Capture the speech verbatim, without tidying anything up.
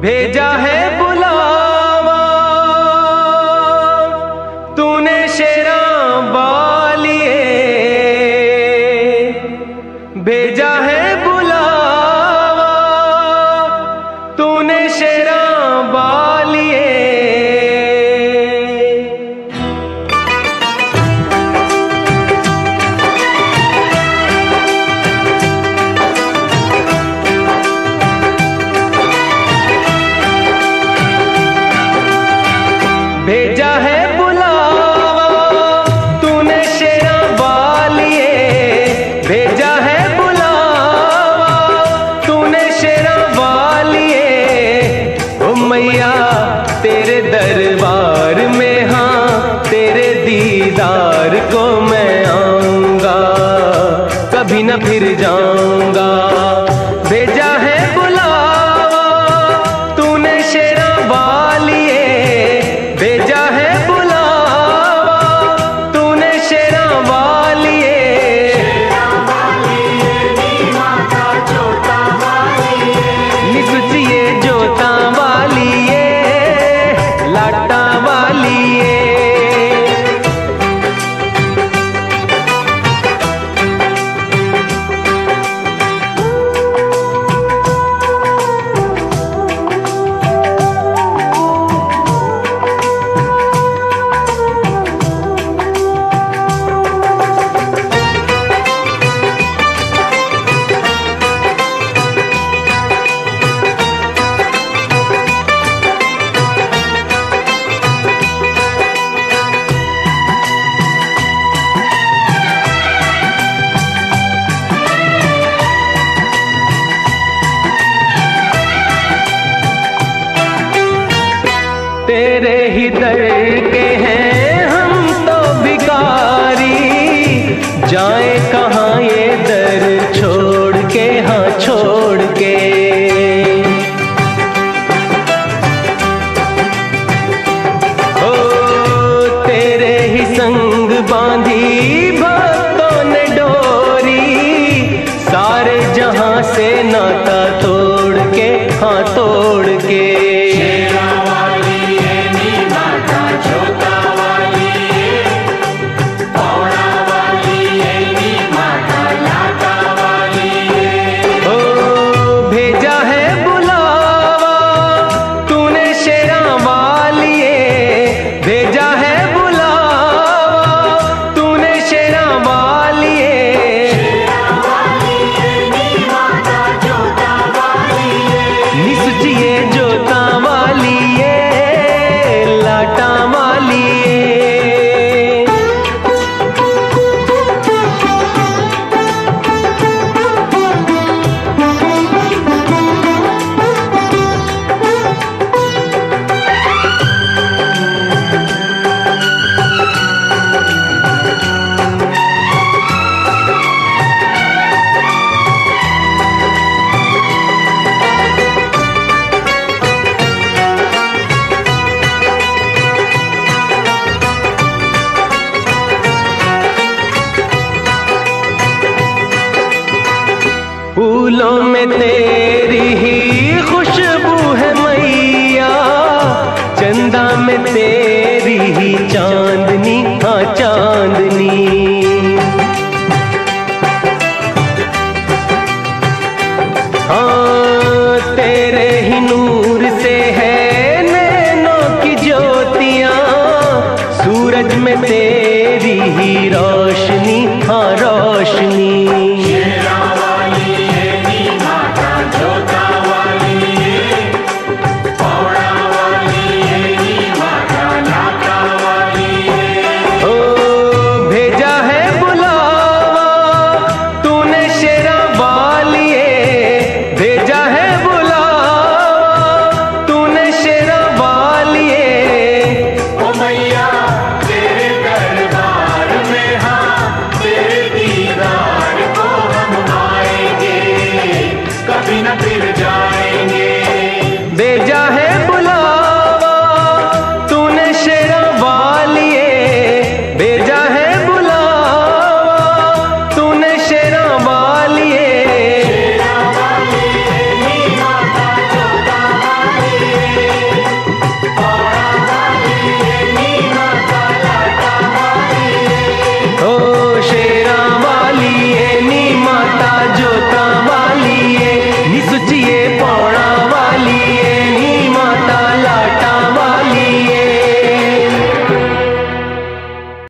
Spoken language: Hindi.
भेजा है बुलावा तूने शेरा बालिए, भेजा है बुलावा तूने शेरा बालिए। भेजा है बुलावा तूने शेरा बालिए, भेजा है बुलावा तूने शेरा बालिए। ओ मैया तेरे दरबार में, हाँ तेरे दीदार को मैं आऊंगा, कभी न फिर जाऊंगा। भेजा है बुलावा तूने शेरा बालिए, भेजा है बुलावा तूने शेरा बालिए। निकुचिए जोता वालिए, लाटा वालिए। तेरे ही दर के हैं हम तो भिखारी, जाए कहाँ ये दर छोड़ के, हाँ छोड़ के। ओ तेरे ही संग बांधी भक्तों ने डोरी, सारे जहां से नाता तोड़ के, हाँ तोड़